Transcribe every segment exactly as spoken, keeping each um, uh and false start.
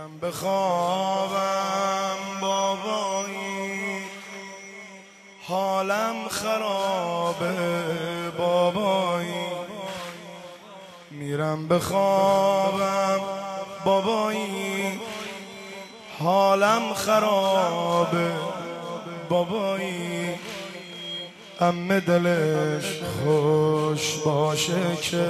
میرم بخوابم بابایی، حالم خرابه بابایی. میرم بخوابم بابایی، حالم خرابه بابایی. عمه دلش خوش باشه که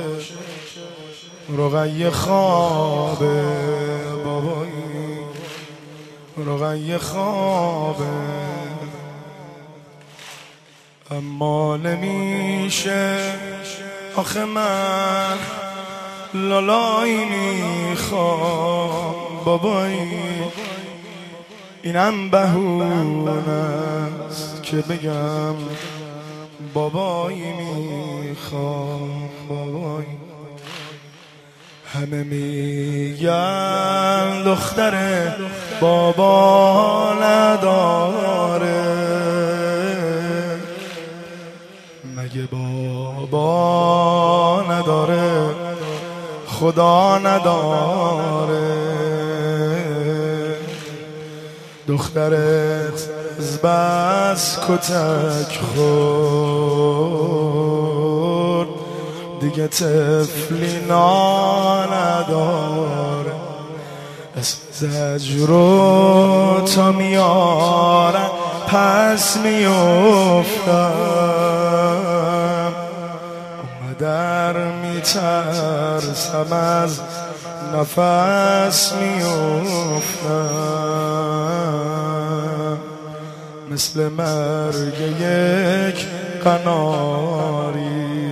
رقیه خوابه بابایی، رقیه خوابه. اما نمیشه آخه من لالایی میخوام بابایی. اینم بهونه است که بگم بابایی میخوام بابایی. همه میگن دختر بابا نداره، مگه بابا نداره خدا نداره. دخترت از بس کتک خورد دیگه طفلی نا نداره. از زجر تا میارن پس میافتم، اونقدر میترسم از نفس میافتم، مثل مرگ یک قناری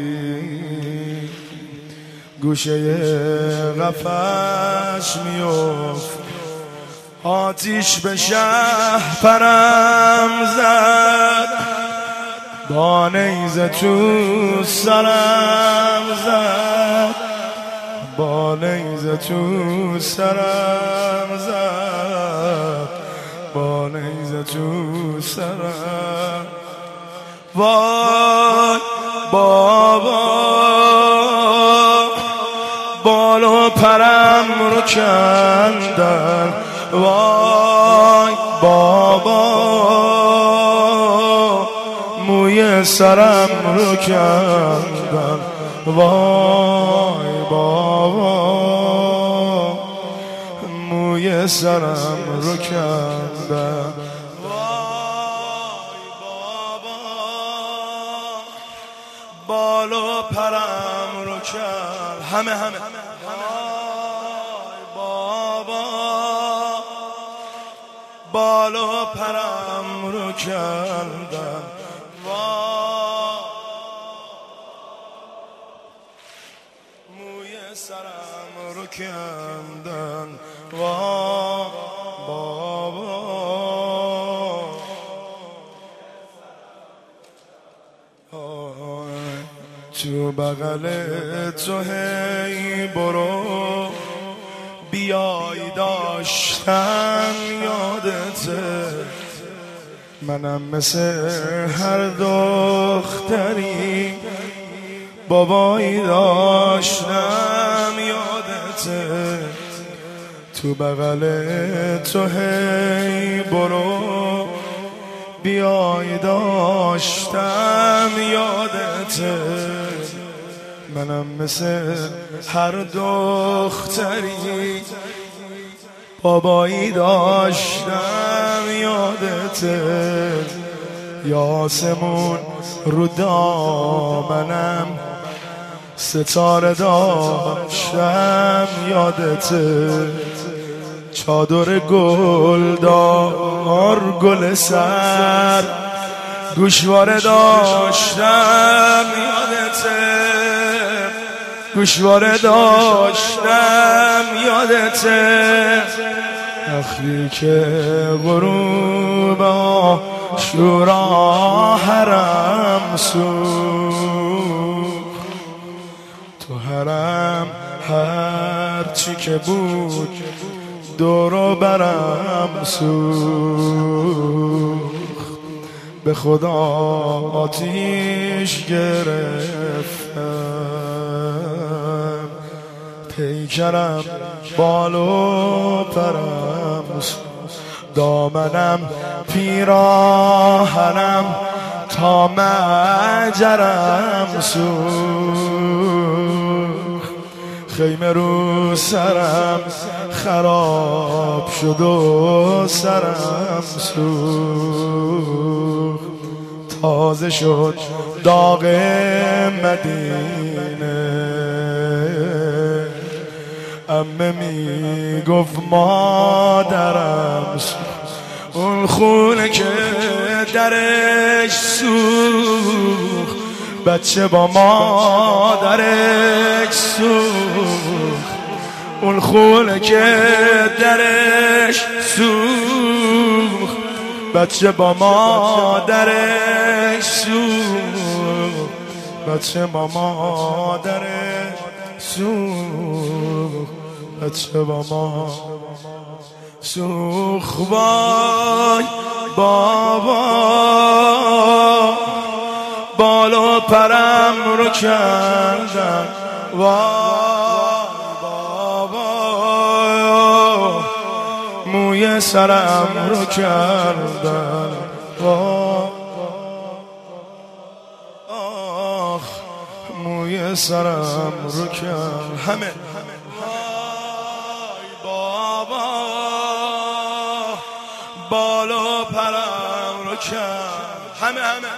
گوشه قفش میفت. آتیش به شهپرم زد، با نیزه تو سرم زد، با نیزه تو سرم زد، با نیزه تو سرم. وای بابا بال و پرم رو کندن، وای بابا موی سرم رو کندن، وای بابا موی سرم رو کندن. وای بابا بال و پرم رو کند. همه همه وای بابا بال و پرم رو کندن، وای موی سرم رو کندن، وای بابا. تو بغل تو هی برو بیای داشتم یادته، منم مثل هر دختری بابایی داشتم یادته. تو بغل تو هی برو بیای داشتم یادته، منم مثل هر دختری بابایی داشتم یادته. یاسمون رو دامنم ستاره داشتم یادته، چادر گلدار گل سر گوشواره داشتم یادته، گوشواره داشتم یادته. وقتی که غروب عاشورا حرم سوخت، تو حرم هر چی که بود دور و برم سوخت. به خدا آتیش گرفتم پیکرم بال و پرم دامنم پیراهنم تا مجرم سوخت خیمه رو سرم خراب شد و سرم سوخت تازه شد داغ مدینه عمه می گفت مادرم سوخت اون خونه که درش سوخت بچه با مادرش سوخت اون خونه که درش سوخت بچه با مادرش سوخت بچه با مادرش سوخت بچه با ما سوخت وای بابا بال و پرم رو کردن وای بابا موی سرم رو کردن وای آخ موی سرم رو کردن همه وای بابا بال و پرم رو کرد همه همه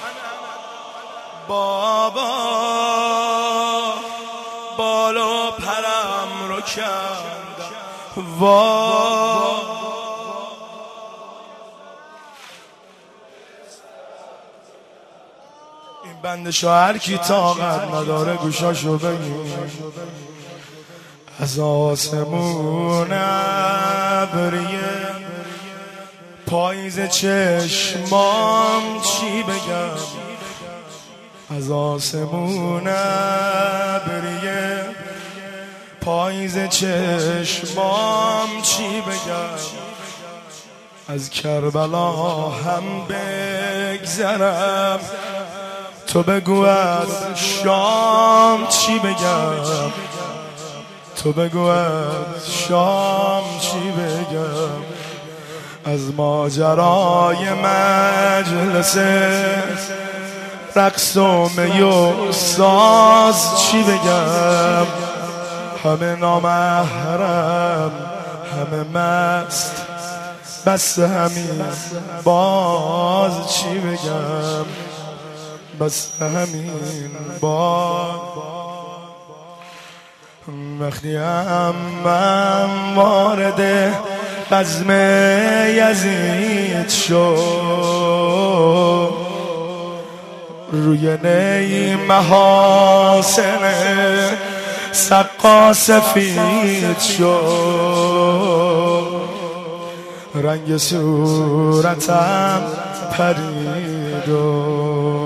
بابا بال و پرم رو کرد وای این بند شاعر کی طاقت نداره گوشاشو بگیر از آسمون ابریه پاییز چشمام چی بگم از آسمون ابریه پاییز چشمام چی بگم از کربلا هم بگذرم تو بگو از شام چی بگم تو بگو از شام چی بگم از ماجرای مجلس رقص و می و ساز چی بگم همه نامحرم همه مست بس همین باز چی بگم بس همین باز وقتی امم وارد بزم یزید شد روی نی محاسن سقا سفید شد رنگ صورتم پرید و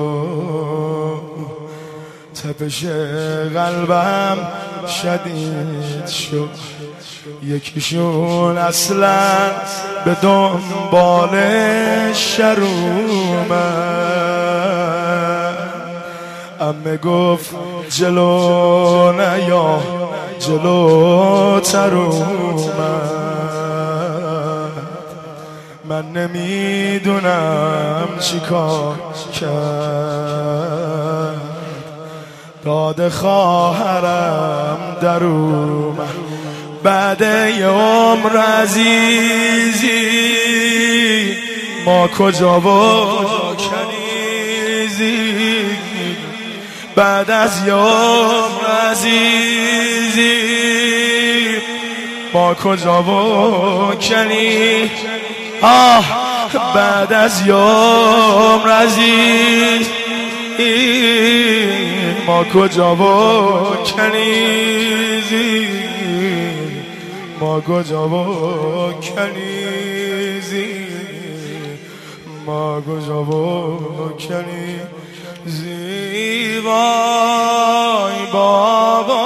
تپش قلبم شدید شد یکیشون اصلا به دنبال شر اومد عمه گفت جلو نیا جلو تر اومد من نمیدونم چی کار کرد داد خواهرم در اومد بعد یه عمر عزیزی ما کجا و کنیزی بعد از یه عمر عزیزی ما کجا و کنی آه بعد از یه عمر عزیز ما کجا و کنیزی ما کجا و کنیزی ما کجا و کنیزی وای بابا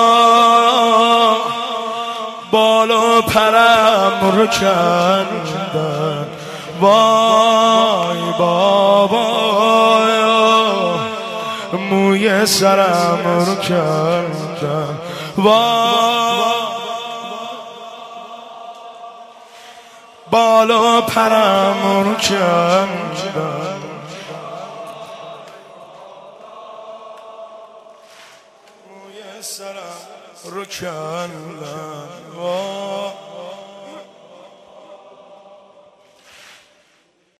بال و پرم رو کندن وای بابا موی سرم رو کندن بالا پرم رو کندم موی سرم رو کندم